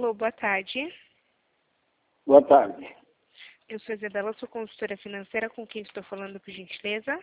Alô, boa tarde. Boa tarde. Eu sou Isabela, sou consultora financeira. Com quem estou falando, por gentileza?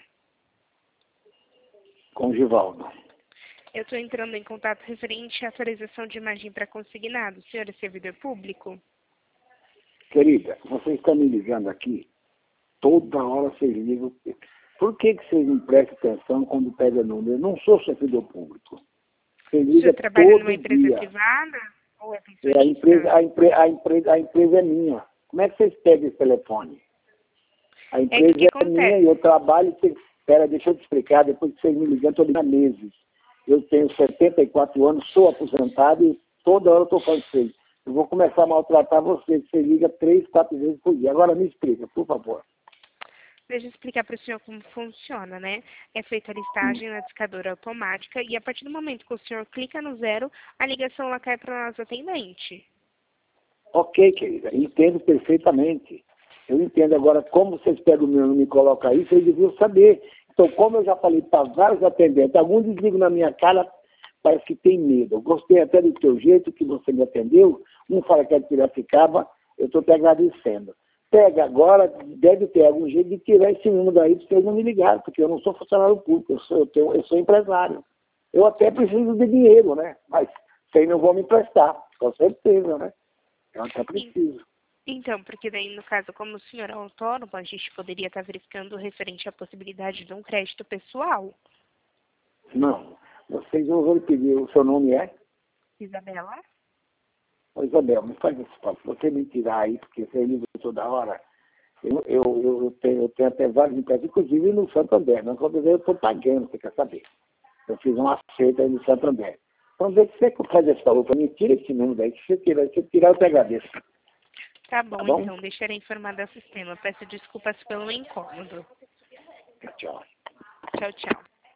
Com Givaldo. Eu estou entrando em contato referente à atualização de imagem para consignado. O senhor é servidor público? Querida, você está me ligando aqui, toda hora vocês ligam. Por que vocês não prestam atenção quando pega número? Eu não sou servidor público. Você O liga senhor trabalha todo numa empresa dia. privada ou é A pensionista? empresa é minha. Como é que vocês pegam esse telefone? A que empresa o que é minha acontece? e eu trabalho. Espera, deixa eu te explicar. Depois que vocês me ligam, eu estou ligando há meses. Eu tenho 74 anos, sou aposentado e toda hora eu estou falando isso aí. Eu vou começar a maltratar você. Você liga 3, 4 vezes por dia. Agora me explica, por favor. Deixa eu explicar para o senhor como funciona, né? É feita a listagem na discadora automática e a partir do momento que o senhor clica no 0, a ligação ela cai para o nosso atendente. Ok, querida, entendo perfeitamente. Eu entendo agora como vocês pegam o meu nome e colocam aí, vocês deviam saber. Então, como eu já falei para vários atendentes, alguns desligam na minha cara, parece que tem medo. Eu gostei até do teu jeito que você me atendeu. Um fala que é de Piracicaba, eu estou te agradecendo. Pega agora, deve ter algum jeito de tirar esse número daí para vocês não me ligarem, porque eu não sou funcionário público, eu sou empresário. Eu até preciso de dinheiro, né? Mas vocês não vão me emprestar, com certeza, né? Eu até preciso. Então, porque daí, no caso, como o senhor é autônomo, a gente poderia estar verificando referente à possibilidade de um crédito pessoal. Não. Vocês não vão pedir, o seu nome é? Isabela? Ô, Isabel, me faz esse favor. Você me tirar aí, porque você liga toda hora. Eu tenho até vários empresas, inclusive no Santander. No Santander eu estou pagando, você quer saber. Eu fiz um acerto aí no Santander. Então, vê se você faz esse favor para mim, tira esse número daí. Se você tirar, eu te agradeço. Tá bom, Tá bom? então, deixarei informado ao sistema. Peço desculpas pelo incômodo. Tchau. Tchau, tchau.